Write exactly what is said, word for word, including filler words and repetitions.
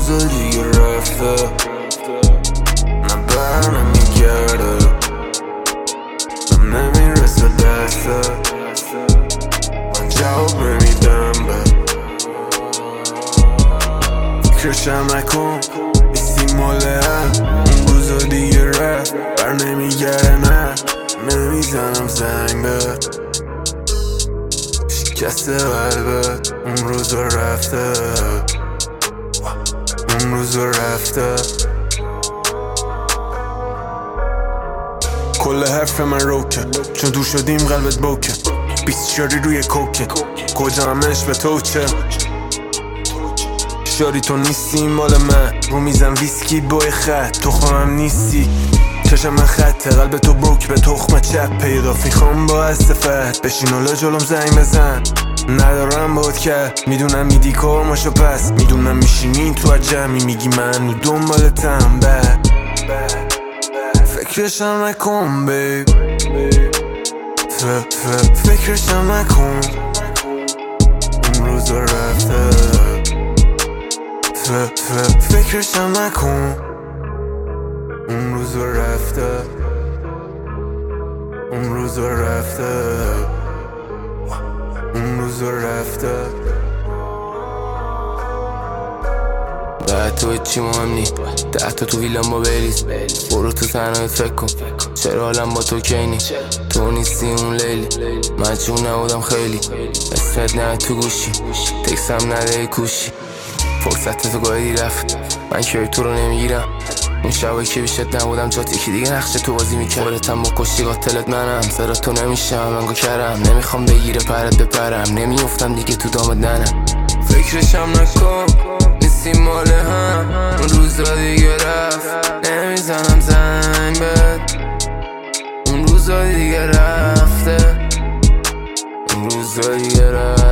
روزا دیگه رفته نه بر نمیگرده من نمیرسه دسته من جواب نمیدم به فکرشم نکن نیستی ماله هم اون روزا دیگه رفت بر نمیگرده نه نمیزنم زنگ به شکست قلبت اون روزا رفته اون روزا رفته کل حرف من روکه چون دور شدیم قلبت بوکه بیست شاری روی کوکه کجا همش به توچه شاری تو نیستی مال من رو میزن ویسکی بای خط تو خواهم نیستی چشم من خطه قلب تو بروک به تخم چپ پیدا میخوام با استفت بشین حالا جلوم زنگ بزن ندارم باد کرد میدونم میدی کارماشو پس میدونم میشینین تو عجمی میگی من و دنبالتم بد فکرشم نکن بیب ف ف فکرشم نکن اون روزا رفته ف ف فکرشم نکن اون روزا رفته اون روزا رفته اون روزا رفته بعد تو چی مهم نی ده تا تو ویلم با بریز برو تو تنهایت فکر کن چرا حالم با تو کینی تو نیستی اون لیلی مجبور نبودم خیلی اسمت نه تو گوشی تکسم نده کوشی فرصت تو گاهی رفت من که تو رو نمیگیرم اون شبایی که بیشت نبودم جات یکی دیگه نقشه تو بازی میکرد خودتم با کشتی قاتلت منم سرا تو نمیشم انگا کرم نمیخوام بگیره پرت بپرم نمیافتم دیگه تو دامت ننم فکرشم نکن نیستی مال هم اون روزا دیگه رفت نمیزنم زنگ بد اون روزا دیگه رفته اون روزا دیگه رفت